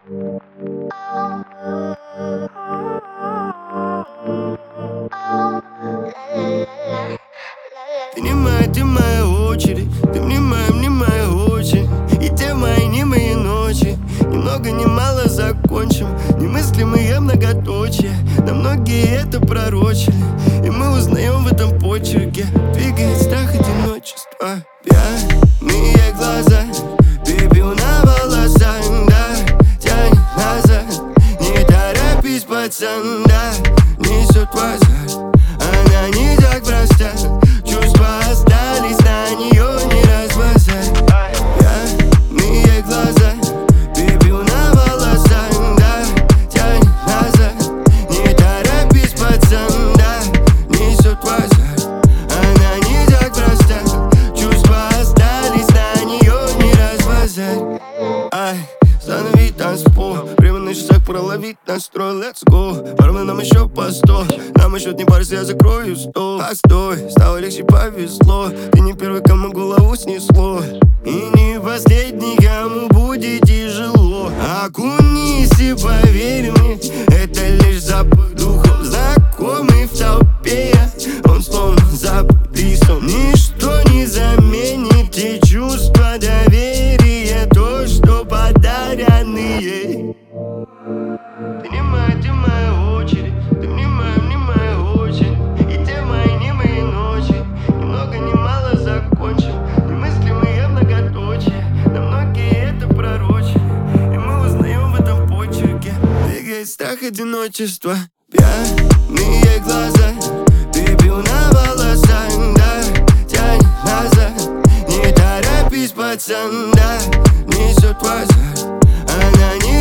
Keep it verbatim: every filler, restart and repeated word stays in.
Ты не моя, ты моя очередь. Ты мне моя, мне моя очень. И те мои, не мои ночи. Ни много, ни мало закончим. Немыслимые многоточия. Да многие это пророчили. И мы узнаем в этом почерке. Двигает страх одиночества. Пьяные глаза, пепел на волосах, да. Тянет назад, не торопись, пацан, да. Несет в азарт, она не так проста. Чувства остались, на нее не разбазарь. Пьяные глаза, пепел на волосах, да. Тянет назад, не торопись, пацан, да. Несет в азарт, она не так проста. Чувства остались, на нее не разбазарь. Ай, останови танцпол, время на часах проловить настрой. Let's go, пару нам еще по сто. Нам еще не парься, я закрою стол. Постой, стало легче, повезло. Ты не первый, кому голову снесло. И не последний, кому будет тяжело. Окунись и поверь мне, это лишь запах духов, знакомый в толпе. Он словно забытый сон. Ничто не заменит те чувства доверия, то, что подарены ей. Ты не моя, ты моя очередь. Ты мне моя, мне моя очень. И те мои, не мои ночи. Ни много, ни мало закончим. Немыслимые многоточия. Да многие это пророчили. И мы узнаем в этом почерке. Двигает страх одиночества. Пьяные глаза, пепел на волосах, да. Тянет назад, не торопись, пацан, да. Несет в азарт, она не